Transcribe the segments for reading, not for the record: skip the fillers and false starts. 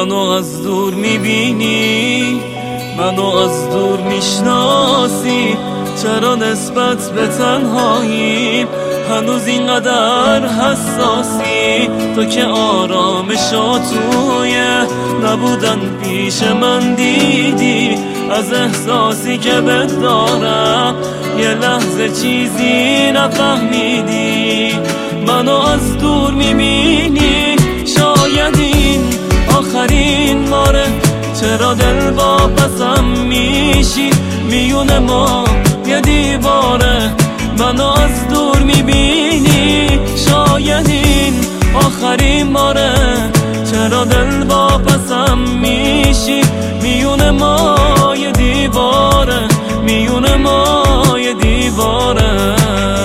منو از دور میبینی، منو از دور میشناسی، چرا نسبت به تنهاییم هنوز اینقدر حساسی؟ تو که آرامشو توی نبودن پیش من دیدی، از احساسی که بهت دارم یه لحظه چیزی نفهمیدی. منو از دور میبینی، شاید این آخرین باره، چرا دل واپسم میشی؟ میونه ما یه دیواره. منو از دور میبینی، شاید این آخرین باره، چرا دل واپسم میشی؟ میونه ما یه دیواره، میونه ما یه دیواره.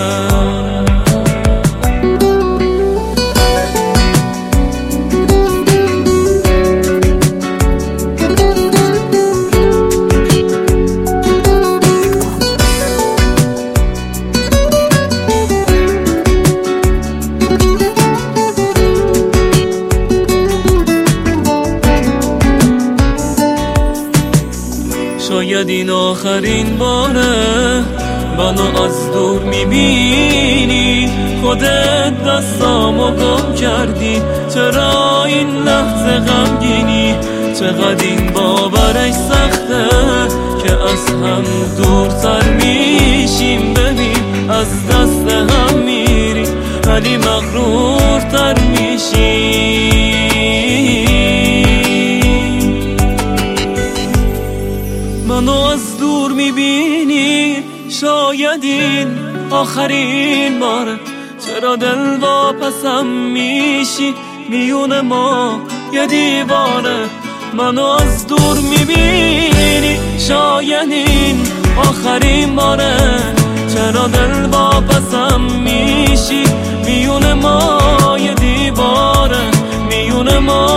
شاید این آخرین باره، منو از دور میبینی، خودت دستامو گم کردی، چرا این لحظه غمگینی؟ چقدر این باورش سخته که از هم دورتر میشیم، ببین از دست هم میریم ولی مغرورتر میشیم. منو از دور میبینی، شاید این آخرین باره، چرا دل واپسم میشی؟ میونه ما یه دیواره. منو از دور میبینی، شاید این آخرین باره، چرا دل واپسم میشی؟ میونه ما یه دیواره، میونه ما